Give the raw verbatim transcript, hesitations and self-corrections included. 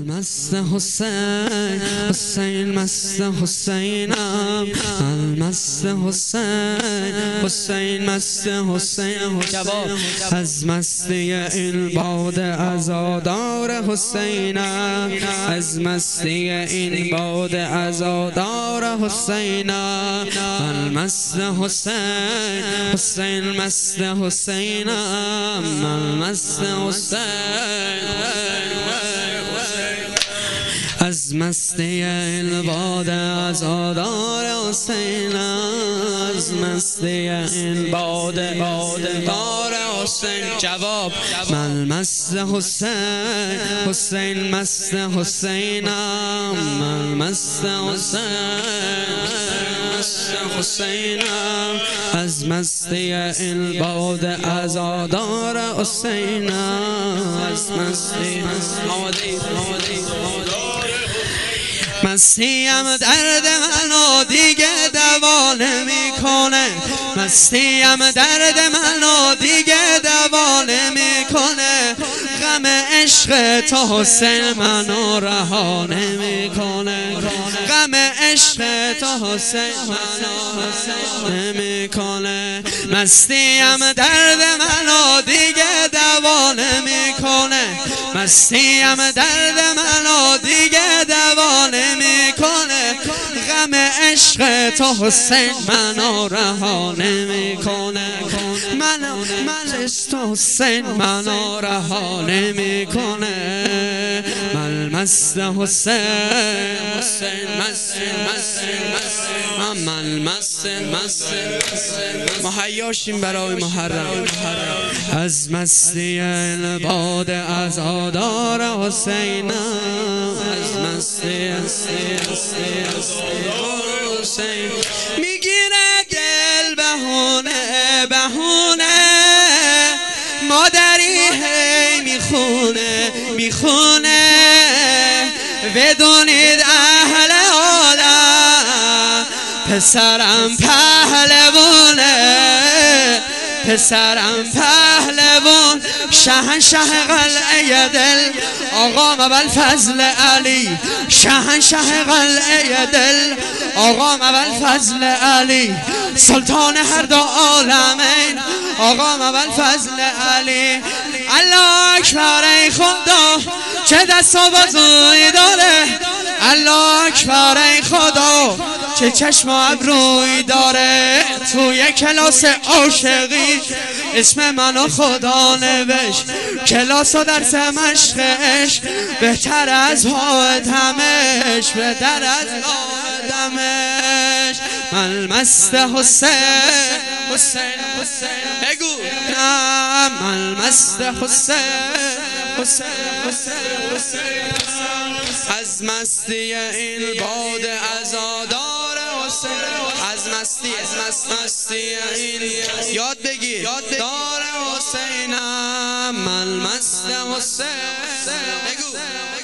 مست حسین حسین مست حسینم من مست حسین حسین مست حسین جواب از مستی این باد عزادار حسینم از مستی این باد عزادار حسینم من مست حسین حسین مست حسینم من مست حسین از مستی این باد عزادار حسینم از مستی این باد عزادار حسین جواب من مست حسین حسین مست حسینم من مست حسین حسینم از مستی این باد عزادار حسینم از مستی آماده آماده مستیم درد منو دیگه دوا نمیکنه مستیم درد منو دیگه دوا نمیکنه غم عشق تو حسین منو رها نمیکنه غم عشق تو حسین منو نمیکنه مستیم درد منو دیگه دوا نمیکنه مستیم درد منو دیگه دوا نمیکنه غم عشق تو حسین منو رها نمیکنه منو من تو حسین منو رها نمیکنه من مست حسین حسین مست مست من مست مست مهیاشیم برای محرم از مستی باد عزادار حسینم از مستی حسین میگیره دل بهونه بهونه مادری هی میخونه میخونه بدونید اهل عالم پسرم پهلوونه پسرم پهلوان شهنشه قلعه دل آقا ابوالفضل علی شهنشه قلعه دل آقا ابوالفضل علی سلطان هر دو عالمین آقا ابوالفضل علی الله اکبر ای خدا چه دست و بازوی داره الله اکبر ای خدا چه چشم و ابروی داره توی کلاس عاشقی اسم منو خدا نوشت کلاس و درس مشق عشق بهتر از هادمش بهتر از هادمش من مست حسین حسین حسین بگو من مست حسین حسین حسین از مستی این باد عزادار حسین از مستی از مستی این یاد بگیر دار حسینم من مست حسین بگو